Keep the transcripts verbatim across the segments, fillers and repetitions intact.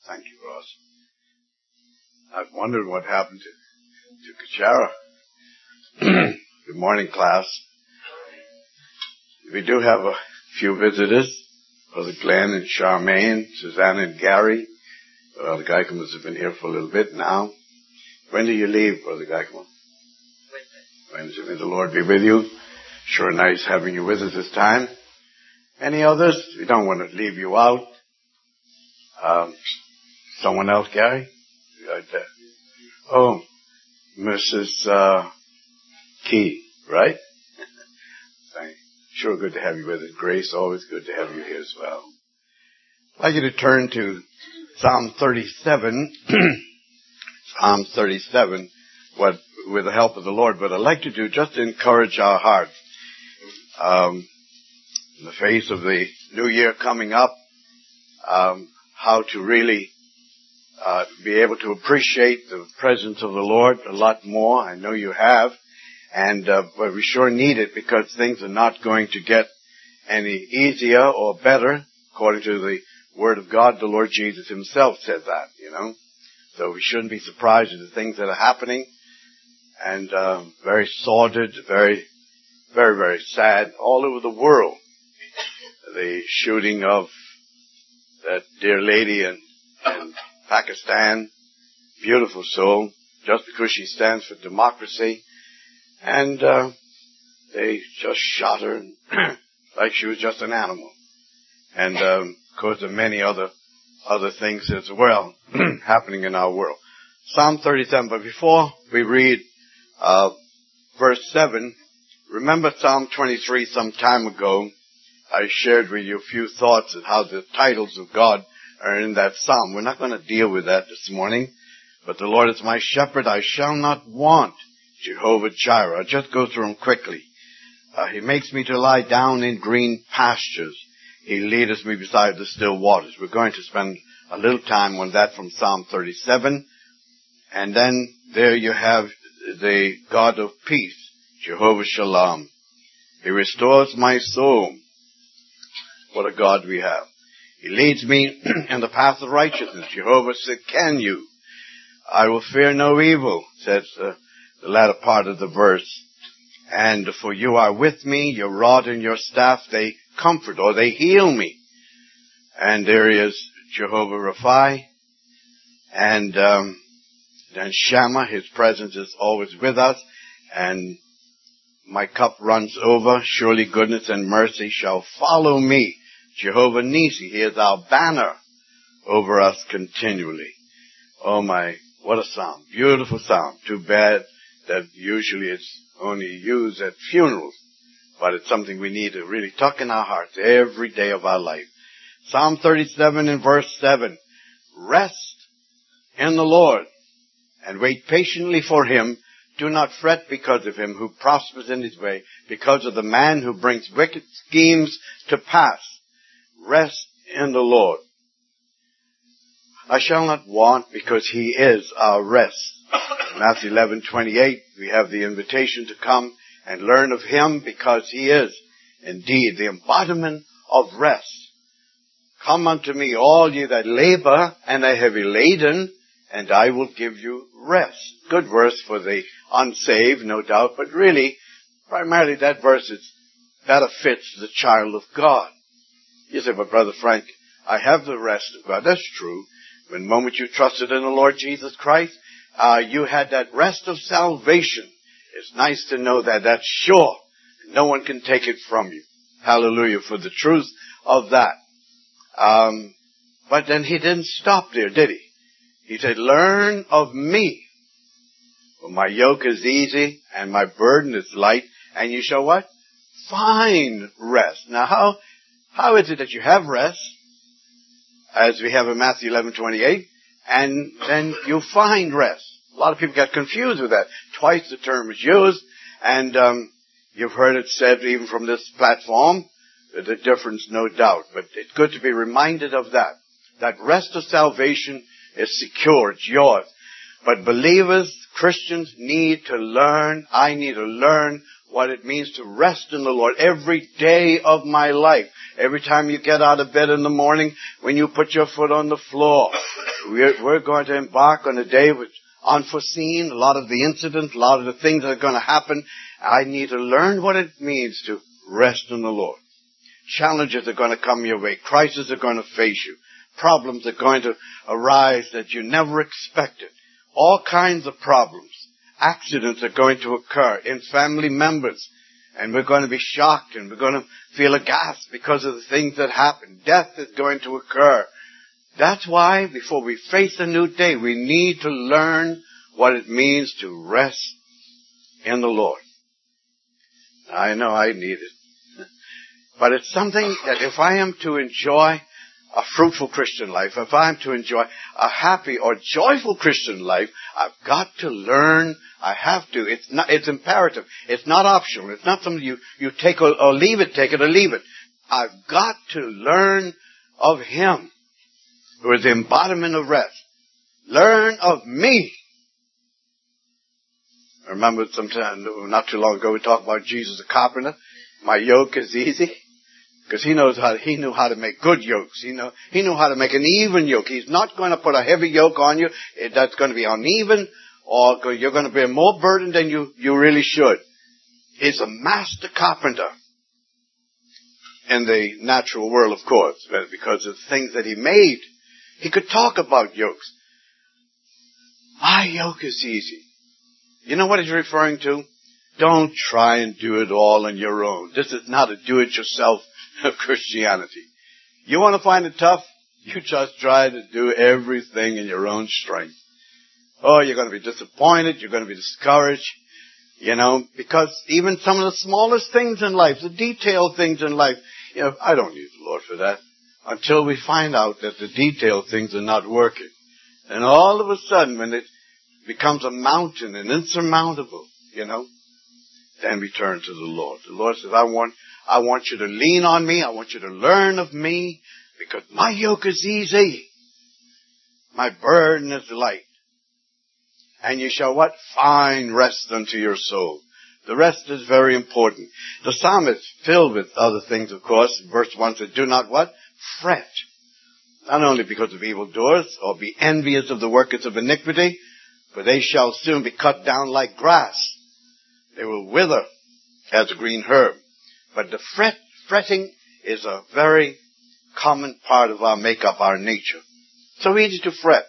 Thank you, Ross. I've wondered what happened to, to Kachara. Good morning, class. We do have a few visitors. Brother Glenn and Charmaine, Susanna and Gary. Well, the Geikomans have been here for a little bit now. When do you leave, Brother Geikman? Wednesday. Wednesday. May the Lord be with you. Sure nice having you with us this time. Any others? We don't want to leave you out. Um, someone else, Gary? Right there. Oh, Missus Uh, Key, right? Thank Sure good to have you with us. Grace, always good to have you here as well. I'd like you to turn to Psalm thirty-seven. Psalm thirty-seven, what, with the help of the Lord. But I'd like to do just to encourage our hearts. Um, in the face of the new year coming up, um, how to really uh, be able to appreciate the presence of the Lord a lot more. I know you have. And, uh, but we sure need it because things are not going to get any easier or better. According to the Word of God, the Lord Jesus himself said that, you know. So we shouldn't be surprised at the things that are happening. And, uh, very sordid, very, very, very sad all over the world. The shooting of that dear lady in, in Pakistan, beautiful soul, just because she stands for democracy. And uh, they just shot her like she was just an animal. And um, of course, there are many other other things as well happening in our world. Psalm thirty-seven. But before we read uh, verse seven, remember Psalm twenty-three some time ago. I shared with you a few thoughts of how the titles of God are in that psalm. We're not going to deal with that this morning. But the Lord is my shepherd, I shall not want. Jehovah Jireh. I'll just go through them quickly. Uh, he makes me to lie down in green pastures. He leadeth me beside the still waters. We're going to spend a little time on that from Psalm thirty-seven. And then there you have the God of peace, Jehovah Shalom. He restores my soul. What a God we have. He leads me in the path of righteousness. Jehovah Sekenu. I will fear no evil, says uh, the latter part of the verse. And for you are with me, your rod and your staff, they comfort or they heal me. And there is Jehovah Rapha. And um, then Shammah, his presence is always with us. And my cup runs over. Surely goodness and mercy shall follow me. Jehovah Nisi, he is our banner over us continually. Oh my, what a psalm. Beautiful psalm. Too bad that usually it's only used at funerals, but it's something we need to really tuck in our hearts every day of our life. Psalm thirty-seven and verse seven. Rest in the Lord and wait patiently for him. Do not fret because of him who prospers in his way, because of the man who brings wicked schemes to pass. Rest in the Lord. I shall not want because he is our rest. Matthew eleven twenty-eight, we have the invitation to come and learn of him because he is indeed the embodiment of rest. Come unto me, all ye that labor and are heavy laden, and I will give you rest. Good verse for the unsaved, no doubt, but really, primarily that verse is better fits the child of God. You say, but Brother Frank, I have the rest of God. That's true. When the moment you trusted in the Lord Jesus Christ, uh, you had that rest of salvation. It's nice to know that that's sure. No one can take it from you. Hallelujah for the truth of that. Um, but then he didn't stop there, did he? He said, learn of me. For my yoke is easy and my burden is light, and you shall what? Find rest. Now how, how is it that you have rest? As we have in Matthew eleven twenty-eight, and then you find rest. A lot of people get confused with that. Twice the term is used, and um, you've heard it said even from this platform, the difference, no doubt. But it's good to be reminded of that. That rest of salvation is secure. It's yours. But believers, Christians need to learn, I need to learn what it means to rest in the Lord every day of my life. Every time you get out of bed in the morning, when you put your foot on the floor, we're, we're going to embark on a day with unforeseen, a lot of the incidents, a lot of the things that are going to happen. I need to learn what it means to rest in the Lord. Challenges are going to come your way. Crises are going to face you. Problems are going to arise that you never expected. All kinds of problems. Accidents are going to occur in family members. And we're going to be shocked and we're going to feel aghast because of the things that happen. Death is going to occur. That's why before we face a new day, we need to learn what it means to rest in the Lord. I know I need it. But it's something that if I am to enjoy a fruitful Christian life, if I am to enjoy a happy or joyful Christian life, I've got to learn. I have to. It's not, it's imperative. It's not optional. It's not something you, you take or, or leave it, take it or leave it. I've got to learn of Him, who is the embodiment of rest. Learn of me. I remember sometime, not too long ago, we talked about Jesus the carpenter. My yoke is easy. Because he knows how, he knew how to make good yokes. He know, he knew how to make an even yoke. He's not going to put a heavy yoke on you that's going to be uneven, or you're going to bear more burden than you, you really should. He's a master carpenter. In the natural world, of course, because of the things that he made. He could talk about yokes. My yoke is easy. You know what he's referring to? Don't try and do it all on your own. This is not a do-it-yourself of Christianity. You want to find it tough? You just try to do everything in your own strength. Oh, you're going to be disappointed. You're going to be discouraged. You know, because even some of the smallest things in life, the detailed things in life, you know, I don't need the Lord for that. Until we find out that the detailed things are not working. And all of a sudden, when it becomes a mountain and insurmountable, you know, then we turn to the Lord. The Lord says, I want I want you to lean on me. I want you to learn of me, because my yoke is easy. My burden is light. And you shall what? Find rest unto your soul. The rest is very important. The psalm is filled with other things, of course. Verse one says, do not what? Fret. Not only because of evildoers, or be envious of the workers of iniquity, for they shall soon be cut down like grass. They will wither as a green herb. But the fret, fretting is a very common part of our makeup, our nature. So easy to fret.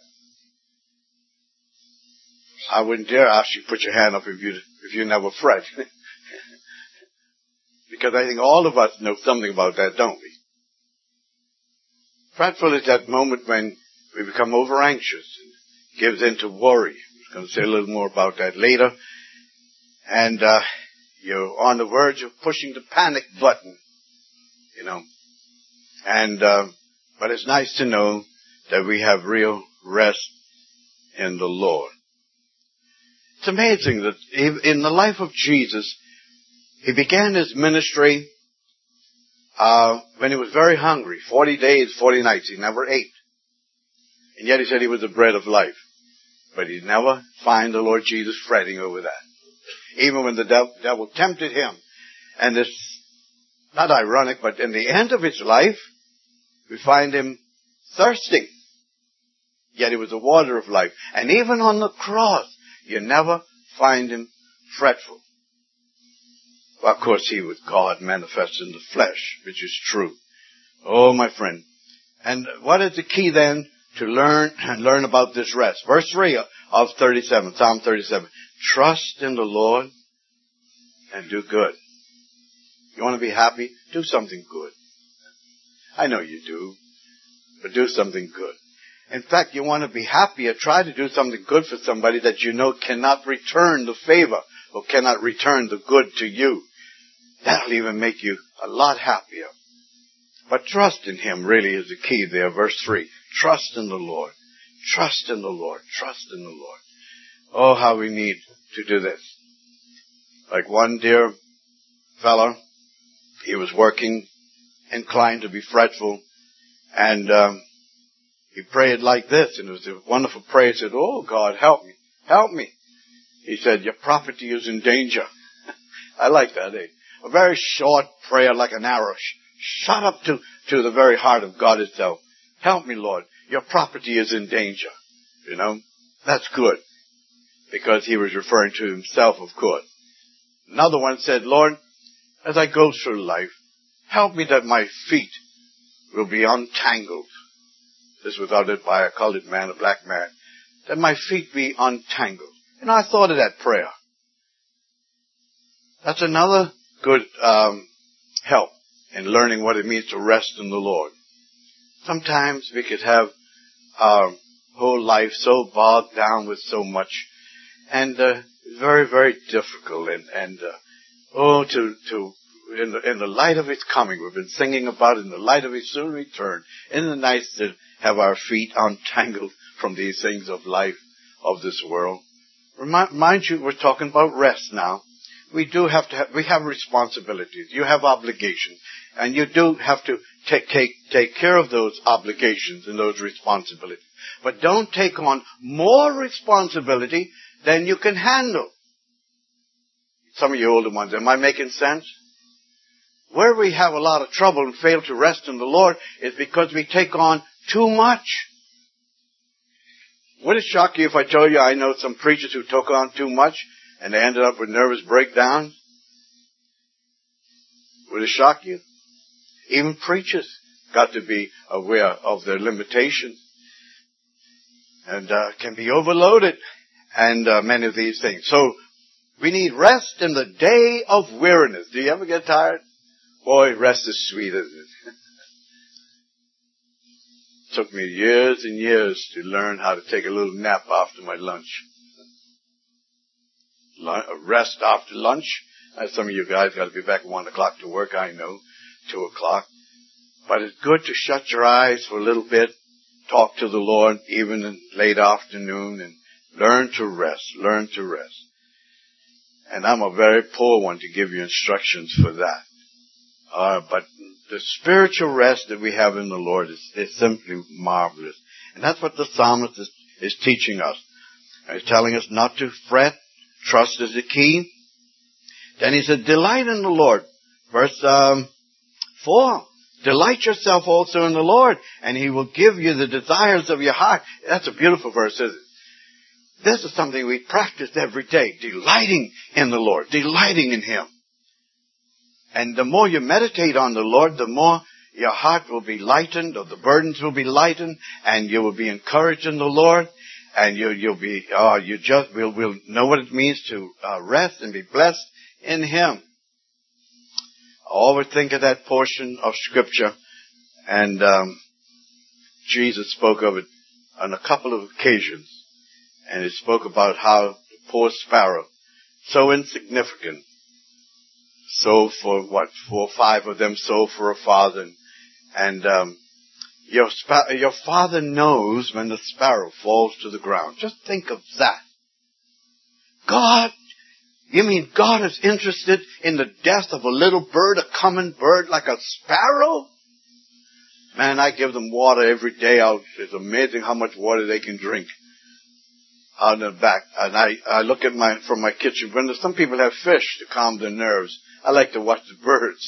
I wouldn't dare ask you to put your hand up if you, if you never fret. Because I think all of us know something about that, don't we? Fretful is that moment when we become over anxious and gives in to worry. I'm going to say a little more about that later. And, uh, you're on the verge of pushing the panic button, you know. And, uh, but it's nice to know that we have real rest in the Lord. It's amazing that in the life of Jesus, he began his ministry, uh, when he was very hungry. Forty days, forty nights. He never ate. And yet he said he was the bread of life. But he never find the Lord Jesus fretting over that. Even when the devil, devil tempted him. And it's not ironic, but in the end of his life, we find him thirsting. Yet he was the water of life. And even on the cross, you never find him fretful. Well, of course, he was God manifest in the flesh, which is true. Oh, my friend. And what is the key then to learn and learn about this rest? Verse three of thirty-seven, Psalm thirty-seven. Trust in the Lord and do good. You want to be happy? Do something good. I know you do, but do something good. In fact, you want to be happy, or try to do something good for somebody that you know cannot return the favor or cannot return the good to you. That'll even make you a lot happier. But trust in Him really is the key there. Verse three. Trust in the Lord. Trust in the Lord. Trust in the Lord. Oh, how we need to do this. Like one dear fellow, he was working, inclined to be fretful, and um, he prayed like this, and it was a wonderful prayer. He said, oh, God, help me. Help me. He said, your property is in danger. I like that, eh? A very short prayer like an arrow, shot up to, to the very heart of God itself. Help me, Lord. your property is in danger. You know, that's good. Because he was referring to himself, of course. Another one said, Lord, as I go through life, help me that my feet will be untangled. This was uttered by a colored man, a black man. That my feet be untangled. And I thought of that prayer. That's another good um, help in learning what it means to rest in the Lord. Sometimes we could have our whole life so bogged down with so much, and uh, very, very difficult. And, and uh, oh, to to in the, in the light of His coming, we've been singing about in the light of His soon return. In the night to have our feet untangled from these things of life of this world. Remind, mind you, we're talking about rest now. We do have to have, we have responsibilities. You have obligations. And you do have to take, take, take care of those obligations and those responsibilities. But don't take on more responsibility than you can handle. Some of you older ones, am I making sense? Where we have a lot of trouble and fail to rest in the Lord is because we take on too much. Would it shock you if I told you I know some preachers who took on too much and they ended up with nervous breakdowns? Would it shock you? Even preachers got to be aware of their limitations and uh, can be overloaded and uh, many of these things. So we need rest in the day of weariness. Do you ever get tired? Boy, rest is sweet, isn't it? It took me years and years to learn how to take a little nap after my lunch. Rest after lunch. Some of you guys got to be back at one o'clock to work, I know, two o'clock. But it's good to shut your eyes for a little bit, talk to the Lord, even in late afternoon, and learn to rest, learn to rest. And I'm a very poor one to give you instructions for that. Uh, but the spiritual rest that we have in the Lord is, is simply marvelous. And that's what the psalmist is, is teaching us. He's telling us not to fret. Trust is the key. Then he said, delight in the Lord. Verse um, four. Delight yourself also in the Lord, and He will give you the desires of your heart. That's a beautiful verse, isn't it? This is something we practice every day. Delighting in the Lord. Delighting in Him. And the more you meditate on the Lord, the more your heart will be lightened, or the burdens will be lightened, and you will be encouraged in the Lord. And you, you'll be, oh, you just will, will know what it means to uh, rest and be blessed in Him. I always think of that portion of Scripture, and um, Jesus spoke of it on a couple of occasions. And He spoke about how the poor sparrow, so insignificant, sold for what, four or five of them sold for a father. And um, your, spa- your Father knows when the sparrow falls to the ground. Just think of that. God, you mean God is interested in the death of a little bird, a common bird like a sparrow? Man, I give them water every day out. It's amazing how much water they can drink out in the back. And I, I look at my, from my kitchen window. Some people have fish to calm their nerves. I like to watch the birds.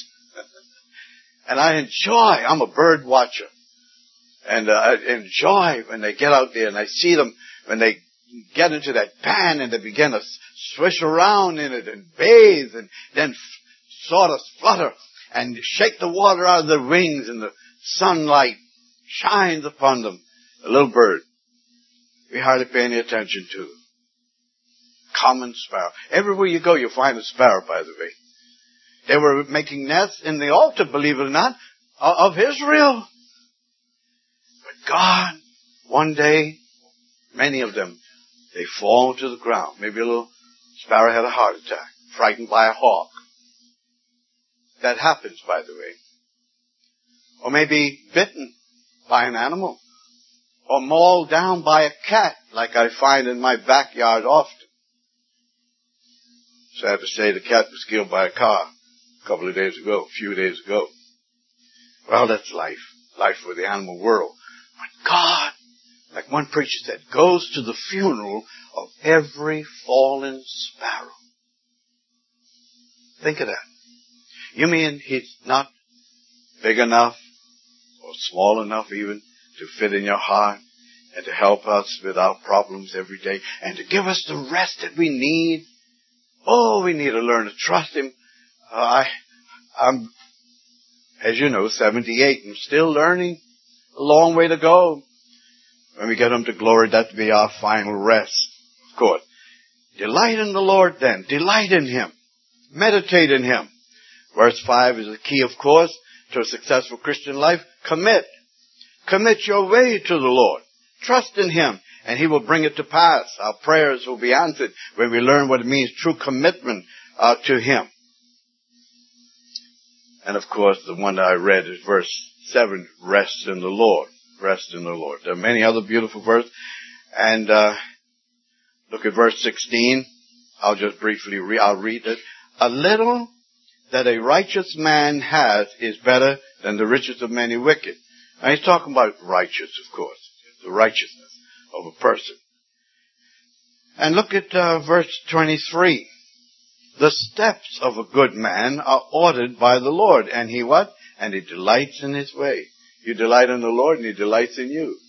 And I enjoy, I'm a bird watcher. And uh, I enjoy when they get out there and I see them when they get into that pan and they begin to swish around in it and bathe and then f- sort of flutter and shake the water out of their wings and the sunlight shines upon them. A little bird. We hardly pay any attention to them. Common sparrow. Everywhere you go, you'll find a sparrow, by the way. They were making nests in the altar, believe it or not, of Israel. But God, one day, many of them, they fall to the ground. Maybe a little sparrow had a heart attack, frightened by a hawk. That happens, by the way. Or maybe bitten by an animal. Or mauled down by a cat, like I find in my backyard often. Sad to say, the cat was killed by a car a couple of days ago, a few days ago. Well, that's life. Life for the animal world. But God, like one preacher said, goes to the funeral of every fallen sparrow. Think of that. You mean He's not big enough, or small enough even, to fit in your heart and to help us with our problems every day and to give us the rest that we need. Oh, we need to learn to trust Him. Uh, I, I'm, as you know, seventy-eight and still learning. A long way to go. When we get Him to glory, that will be our final rest. Of course. Delight in the Lord then. Delight in Him. Meditate in Him. Verse five is the key, of course, to a successful Christian life. Commit. Commit your way to the Lord. Trust in Him, and He will bring it to pass. Our prayers will be answered when we learn what it means, true commitment uh, to Him. And of course, the one that I read is verse seven, rest in the Lord. Rest in the Lord. There are many other beautiful verses. And uh, look at verse sixteen. I'll just briefly read, I'll read it. A little that a righteous man has is better than the riches of many wicked. And he's talking about righteous, of course. The righteousness of a person. And look at uh, verse twenty-three. The steps of a good man are ordered by the Lord. And he what? And he delights in his way. You delight in the Lord and He delights in you.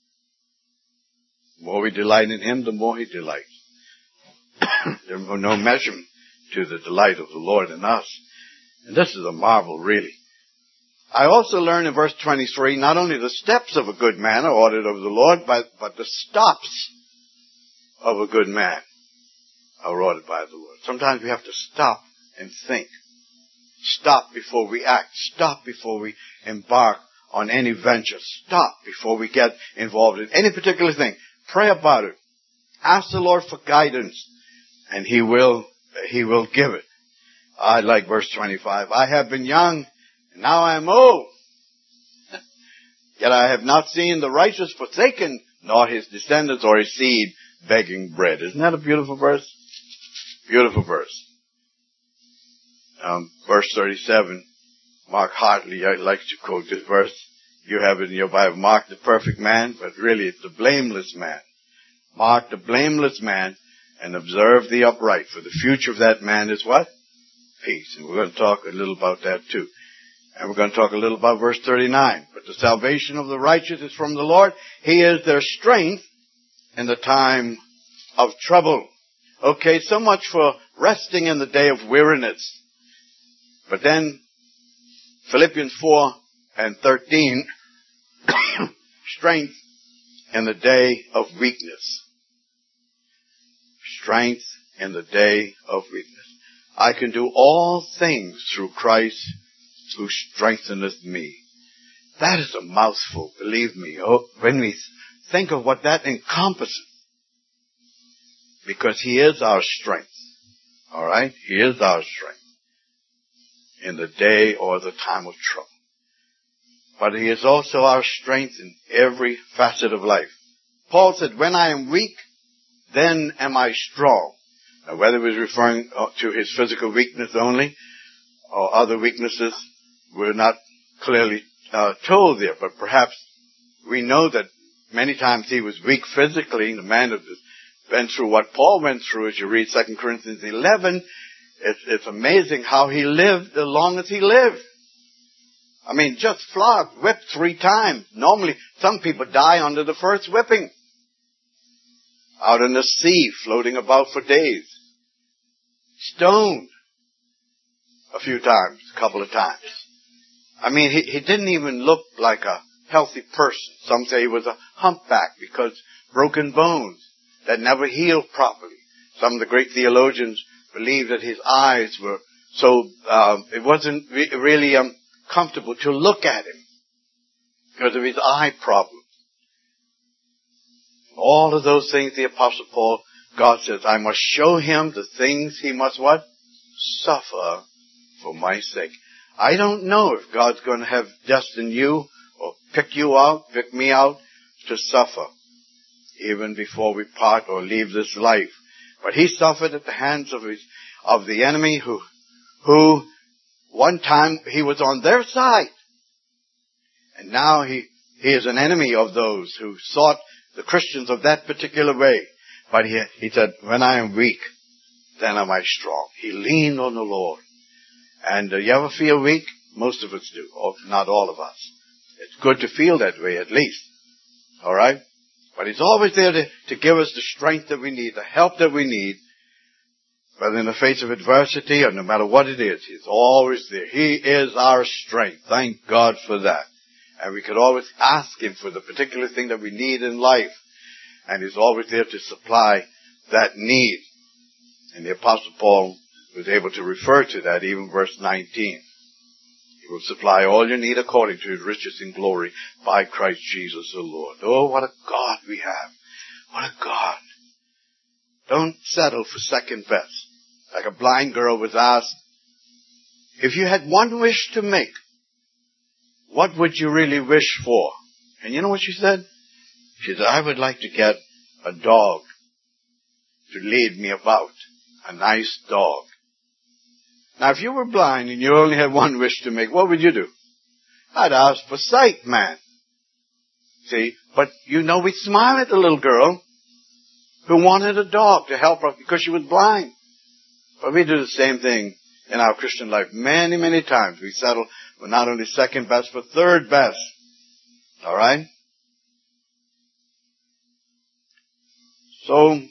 The more we delight in Him, the more He delights. There's no measurement to the delight of the Lord in us. And this is a marvel, really. I also learn in verse twenty-three, not only the steps of a good man are ordered of the Lord, but, but the stops of a good man are ordered by the Lord. Sometimes we have to stop and think. Stop before we act. Stop before we embark on any venture. Stop before we get involved in any particular thing. Pray about it. Ask the Lord for guidance, and He will, He will give it. I like verse twenty-five. I have been young, and now I am old. Yet I have not seen the righteous forsaken, nor his descendants or his seed begging bread. Isn't that a beautiful verse? Beautiful verse. Um, verse thirty-seven. Mark Hartley, I like to quote this verse. You have it in your Bible. Mark the perfect man, but really it's the blameless man. Mark the blameless man and observe the upright. For the future of that man is what? Peace. And we're going to talk a little about that too. And we're going to talk a little about verse thirty-nine. But the salvation of the righteous is from the Lord. He is their strength in the time of trouble. Okay, so much for resting in the day of weariness. But then Philippians four and thirteen, strength in the day of weakness. Strength in the day of weakness. I can do all things through Christ who strengtheneth me. That is a mouthful, believe me. Oh, when we think of what that encompasses. Because He is our strength. All right? He is our strength. In the day or the time of trouble. But He is also our strength in every facet of life. Paul said, when I am weak, then am I strong. Now, whether he was referring to his physical weakness only or other weaknesses, we're not clearly uh, told there. But perhaps we know that many times he was weak physically. The man that has been through what Paul went through, as you read Second Corinthians eleven, it's, it's amazing how he lived as long as he lived. I mean, just flogged, whipped three times. Normally, some people die under the first whipping. Out in the sea, floating about for days. Stoned a few times, a couple of times. I mean, he, he didn't even look like a healthy person. Some say he was a humpback because broken bones that never healed properly. Some of the great theologians believe that his eyes were so, um, it wasn't re- really um, comfortable to look at him because of his eye problems. All of those things, the Apostle Paul, God says, I must show him the things he must what? Suffer for my sake. I don't know if God's going to have destined you or pick you out, pick me out to suffer even before we part or leave this life. But he suffered at the hands of his, of the enemy who, who one time he was on their side. And now he, he is an enemy of those who sought the Christians of that particular way. But he, he said, when I am weak, then am I strong. He leaned on the Lord. And uh, you ever feel weak? Most of us do, or not all of us. It's good to feel that way at least. All right? But He's always there to, to give us the strength that we need, the help that we need. Whether in the face of adversity or no matter what it is, He's always there. He is our strength. Thank God for that. And we could always ask Him for the particular thing that we need in life. And He's always there to supply that need. And the Apostle Paul was able to refer to that, even verse nineteen. He will supply all your need according to His riches in glory by Christ Jesus the Lord. Oh, what a God we have. What a God. Don't settle for second best. Like a blind girl was asked, if you had one wish to make, what would you really wish for? And you know what she said? She said, I would like to get a dog to lead me about. A nice dog. Now, if you were blind and you only had one wish to make, what would you do? I'd ask for sight, man. See? But you know, we smile at the little girl who wanted a dog to help her because she was blind. But we do the same thing in our Christian life. Many, many times we settle for not only second best, but third best. All right? So,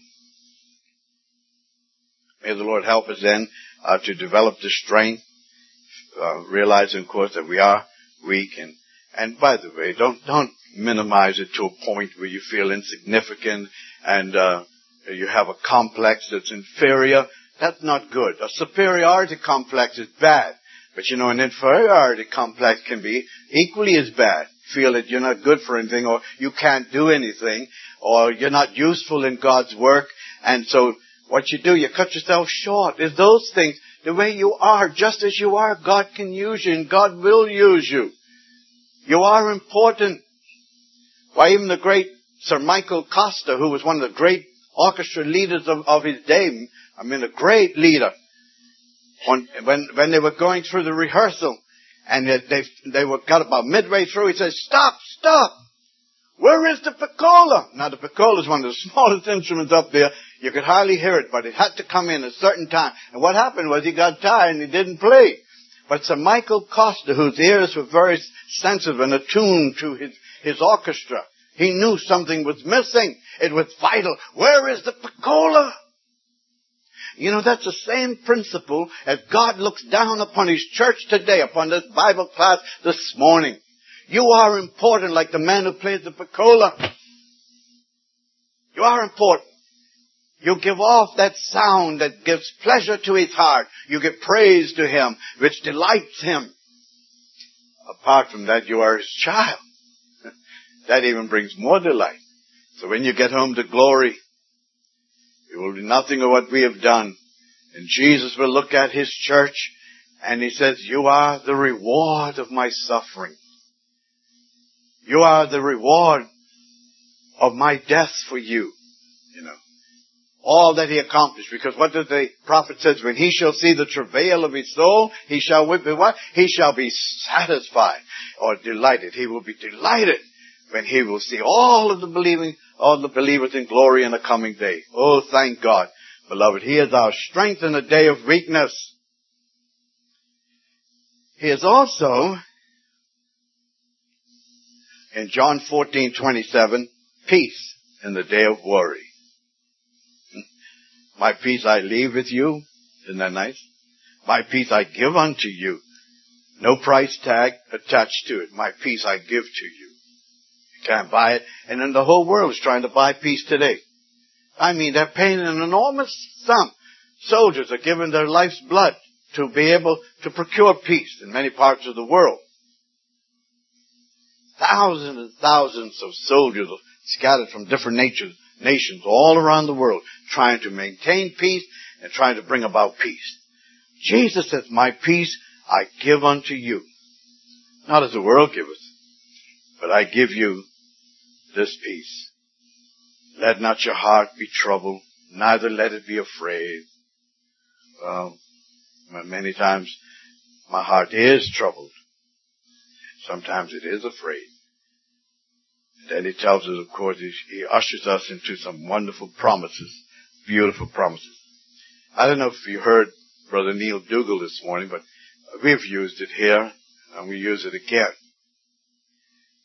may the Lord help us then uh, to develop the strength, uh, realizing, of course, that we are weak. And, and by the way, don't don't minimize it to a point where you feel insignificant and uh, you have a complex that's inferior. That's not good. A superiority complex is bad. But you know, an inferiority complex can be equally as bad. Feel that you're not good for anything, or you can't do anything, or you're not useful in God's work. And so what you do, you cut yourself short. Is those things, the way you are, just as you are, God can use you and God will use you. You are important. Why, even the great Sir Michael Costa, who was one of the great orchestra leaders of, of his day, I mean, a great leader. When, when, when they were going through the rehearsal and they, they, they were got about midway through, he said, stop, stop. Where is the piccolo? Now, the piccolo is one of the smallest instruments up there. You could hardly hear it, but it had to come in a certain time. And what happened was he got tired and he didn't play. But Sir Michael Costa, whose ears were very sensitive and attuned to his, his orchestra, he knew something was missing. It was vital. Where is the piccolo? You know, that's the same principle as God looks down upon His church today, upon this Bible class this morning. You are important like the man who plays the piccolo. You are important. You give off that sound that gives pleasure to His heart. You give praise to Him, which delights Him. Apart from that, you are His child. That even brings more delight. So when you get home to glory, it will be nothing of what we have done. And Jesus will look at His church and He says, you are the reward of my suffering. You are the reward of my death for you. You know, all that He accomplished. Because what does the prophet says? When He shall see the travail of His soul, He shall whip it what? He shall be satisfied or delighted. He will be delighted when He will see all of the believing, all the believers in glory in the coming day. Oh, thank God. Beloved, He is our strength in the day of weakness. He is also, in John fourteen twenty-seven, peace in the day of worry. My peace I leave with you. Isn't that nice? My peace I give unto you. No price tag attached to it. My peace I give to you. You can't buy it. And then the whole world is trying to buy peace today. I mean, they're paying an enormous sum. Soldiers are giving their life's blood to be able to procure peace in many parts of the world. Thousands and thousands of soldiers scattered from different natures, nations all around the world trying to maintain peace and trying to bring about peace. Jesus says, my peace I give unto you. Not as the world giveth, but I give you this peace. Let not your heart be troubled, neither let it be afraid. Well, many times my heart is troubled. Sometimes it is afraid. Then He tells us, of course, he, he ushers us into some wonderful promises, beautiful promises. I don't know if you heard Brother Neil Dougal this morning, but we've used it here, and we use it again.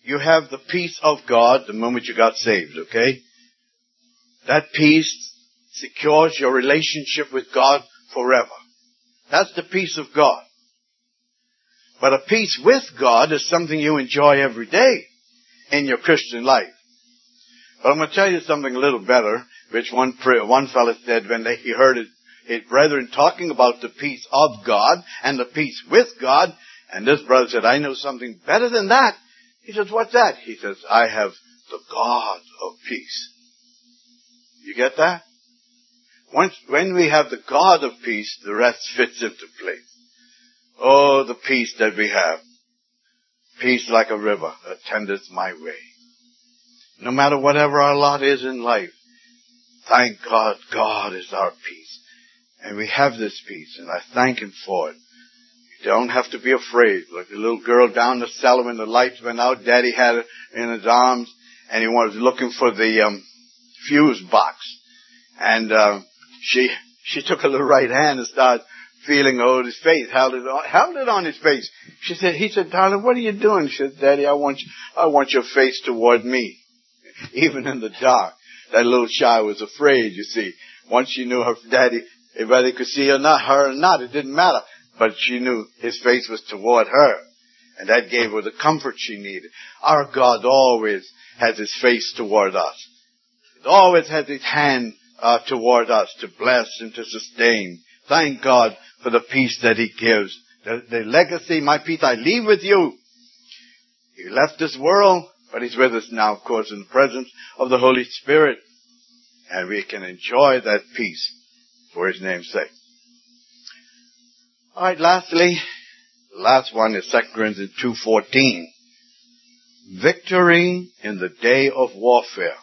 you have the peace of God the moment you got saved, okay? That peace secures your relationship with God forever. That's the peace of God. But a peace with God is something you enjoy every day in your Christian life. But I'm going to tell you something a little better, which one one fellow said when they, he heard his, his brethren talking about the peace of God and the peace with God. And this brother said, I know something better than that. He says, what's that? He says, I have the God of peace. You get that? Once, when we have the God of peace, the rest fits into place. Oh, the peace that we have. Peace like a river attendeth my way. No matter whatever our lot is in life, thank God, God is our peace. And we have this peace, and I thank Him for it. You don't have to be afraid. Like the little girl down the cellar when the lights went out, Daddy had her in his arms, and he was looking for the um, fuse box. And uh, she she took her little right hand and started feeling over his face, held it on, held it on his face. She said, he said, darling, what are you doing? She said, Daddy, I want you, I want your face toward me. Even in the dark. That little child was afraid, you see. Once she knew her daddy, whether he could see her or not, her or not, it didn't matter. But she knew his face was toward her. And that gave her the comfort she needed. Our God always has his face toward us. He always has his hand uh, toward us to bless and to sustain. Thank God for the peace that he gives. The, the legacy, my peace I leave with you. He left this world, but he's with us now, of course, in the presence of the Holy Spirit. And we can enjoy that peace for his name's sake. All right, lastly, the last one is Second Corinthians two fourteen. Victory in the day of warfare.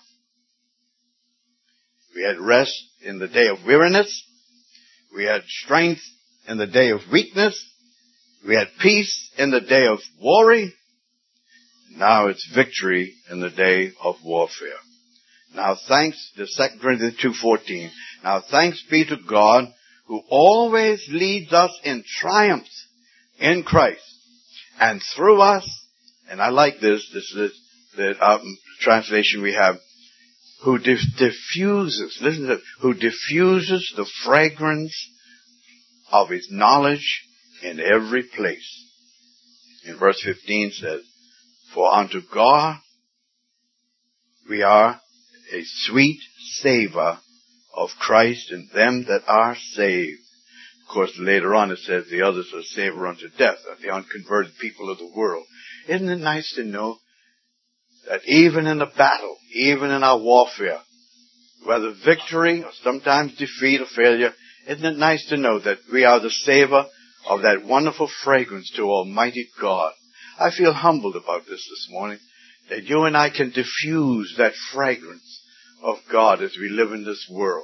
We had rest in the day of weariness. We had strength in the day of weakness. We had peace in the day of worry. Now it's victory in the day of warfare. Now thanks to Second Corinthians two fourteen. Now thanks be to God who always leads us in triumph in Christ. And through us, and I like this, this is the um, translation we have, who dif- diffuses, listen to it, who diffuses the fragrance of his knowledge in every place. In verse fifteen says, for unto God we are a sweet savor of Christ in them that are saved. Of course, later on it says the others are savor unto death, the unconverted people of the world. Isn't it nice to know that even in the battle, even in our warfare, whether victory or sometimes defeat or failure, isn't it nice to know that we are the savor of that wonderful fragrance to Almighty God? I feel humbled about this this morning, that you and I can diffuse that fragrance of God as we live in this world.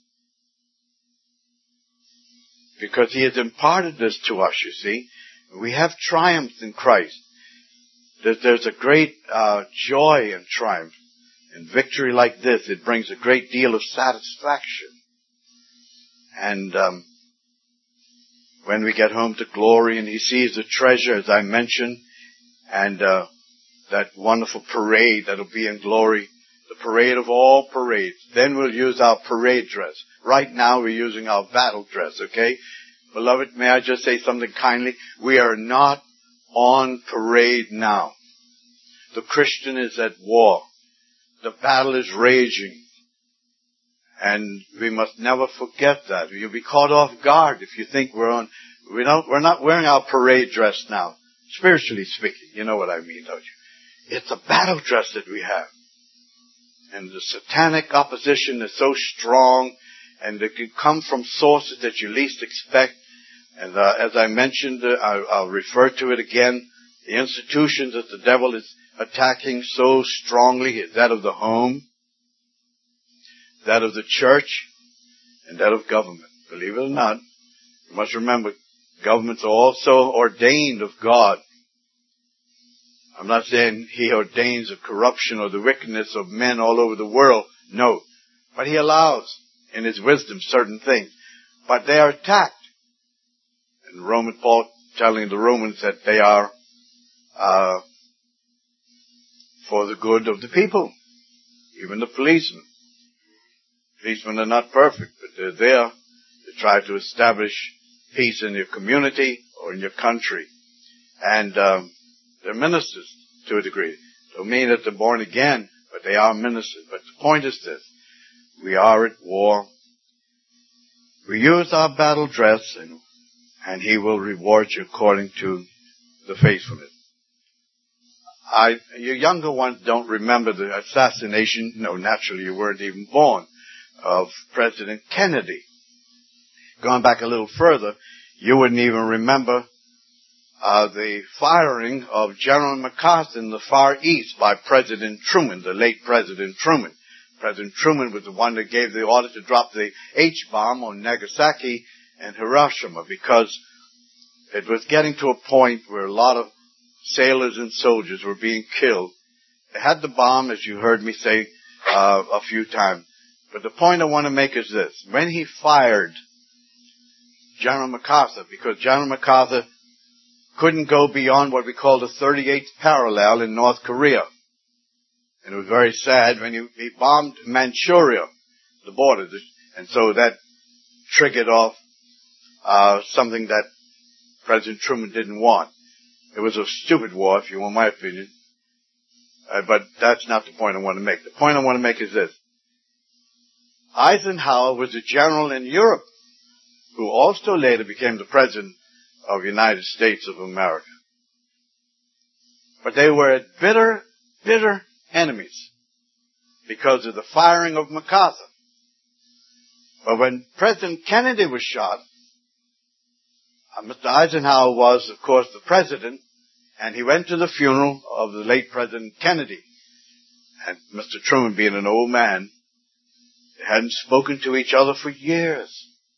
Because he has imparted this to us, you see. We have triumph in Christ. There's a great uh, joy and triumph. And victory like this, it brings a great deal of satisfaction. And um, when we get home to glory and he sees the treasure, as I mentioned, and uh, that wonderful parade that'll be in glory, the parade of all parades, then we'll use our parade dress. Right now we're using our battle dress, okay? Beloved, may I just say something kindly? We are not on parade now. The Christian is at war. The battle is raging. And we must never forget that. You'll be caught off guard if you think we're on, we don't, we're not wearing our parade dress now. Spiritually speaking, you know what I mean, don't you? It's a battle dress that we have. And the satanic opposition is so strong, and it can come from sources that you least expect. And uh, as I mentioned, uh, I'll, I'll refer to it again. The institutions that the devil is attacking so strongly is that of the home, that of the church, and that of government. Believe it or not, you must remember, governments are also ordained of God. I'm not saying he ordains the corruption or the wickedness of men all over the world. No. But he allows, in his wisdom, certain things. But they are attacked. And Roman Paul telling the Romans that they are uh, for the good of the people, even the policemen. Policemen are not perfect, but they're there to try to establish peace in your community or in your country. And um, they're ministers to a degree. Don't mean that they're born again, but they are ministers. But the point is this. We are at war. We use our battle dress, and, and He will reward you according to the faithfulness. I, your younger ones don't remember the assassination. No, naturally you weren't even born, of President Kennedy. Going back a little further, you wouldn't even remember uh, the firing of General MacArthur in the Far East by President Truman, the late President Truman. President Truman was the one that gave the order to drop the H-bomb on Nagasaki and Hiroshima, because it was getting to a point where a lot of sailors and soldiers were being killed. They had the bomb, as you heard me say uh, a few times. But the point I want to make is this. When he fired General MacArthur, because General MacArthur couldn't go beyond what we call the thirty-eighth parallel in North Korea. And it was very sad when he, he bombed Manchuria, the border. And so that triggered off uh, something that President Truman didn't want. It was a stupid war, if you want my opinion. Uh, but that's not the point I want to make. The point I want to make is this. Eisenhower was a general in Europe who also later became the president of the United States of America. But they were bitter, bitter enemies because of the firing of MacArthur. But when President Kennedy was shot, uh, Mister Eisenhower was, of course, the president, and he went to the funeral of the late President Kennedy. And Mister Truman, being an old man, they hadn't spoken to each other for years.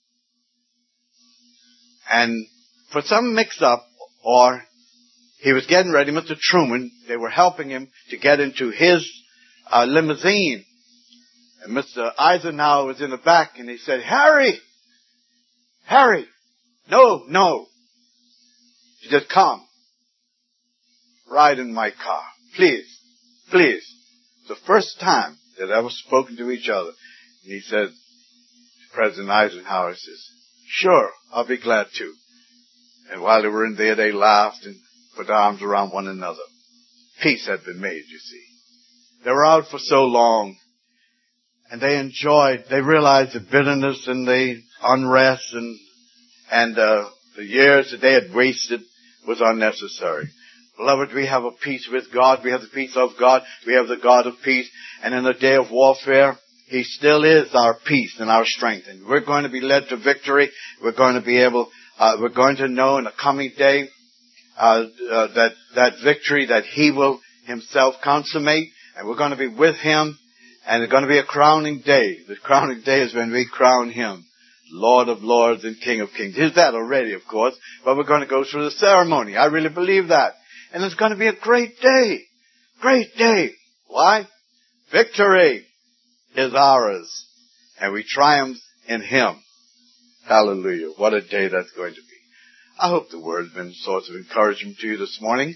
And for some mix-up, or he was getting ready, Mister Truman, they were helping him to get into his uh, limousine. And Mister Eisenhower was in the back, and he said, Harry! Harry! No, no. He said, come. Ride in my car. Please. Please. The first time that ever spoken to each other. And he said, President Eisenhower says, sure, I'll be glad to. And while they were in there, they laughed and put their arms around one another. Peace had been made, you see. They were out for so long, and they enjoyed, they realized the bitterness and the unrest and, and uh, the years that they had wasted was unnecessary. Beloved, we have a peace with God. We have the peace of God. We have the God of peace. And in the day of warfare, He still is our peace and our strength. And we're going to be led to victory. We're going to be able, uh, we're going to know in the coming day uh, uh, that, that victory that He will Himself consummate. And we're going to be with Him. And it's going to be a crowning day. The crowning day is when we crown Him, Lord of Lords and King of Kings. He's that already, of course. But we're going to go through the ceremony. I really believe that. And it's going to be a great day. Great day. Why? Victory is ours. And we triumph in Him. Hallelujah. What a day that's going to be. I hope the word has been a source of encouragement to you this morning.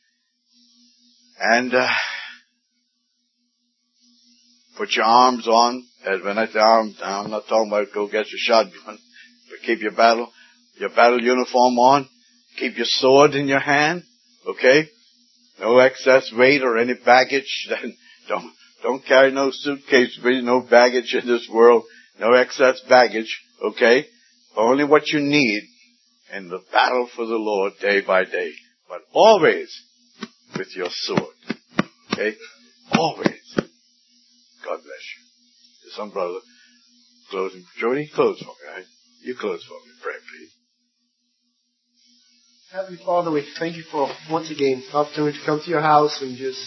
And uh, put your arms on. And when I say arms, I'm not talking about go get your shotgun. But keep your battle, your battle uniform on. Keep your sword in your hand. Okay? No excess weight or any baggage. don't, don't carry no suitcase with you, no baggage in this world. No excess baggage. Okay? Only what you need in the battle for the Lord day by day. But always with your sword. Okay? Always. God bless you. Some brother closing. Jody, close for me, right? You close for me. Pray, please. Heavenly Father, we thank You for, once again, the opportunity to come to Your house and just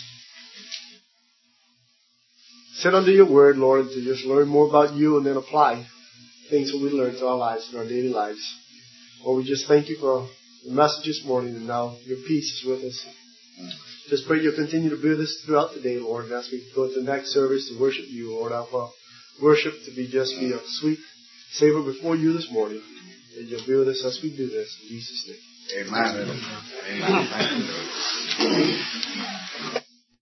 sit under Your word, Lord, to just learn more about You and then apply things that we learn to our lives, in our daily lives. Lord, we just thank You for the message this morning, and now Your peace is with us. Just pray You'll continue to be with us throughout the day, Lord, and as we go to the next service to worship You, Lord, I want worship to be just be a sweet savor before You this morning, and You'll be with us as we do this, in Jesus' name. Amen. Amen. Amen.